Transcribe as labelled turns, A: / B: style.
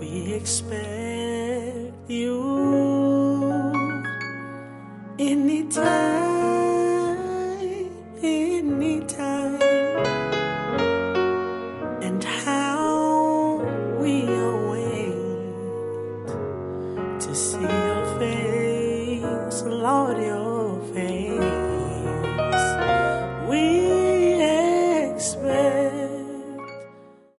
A: We expect you anytime, and how we await to see your face, Lord.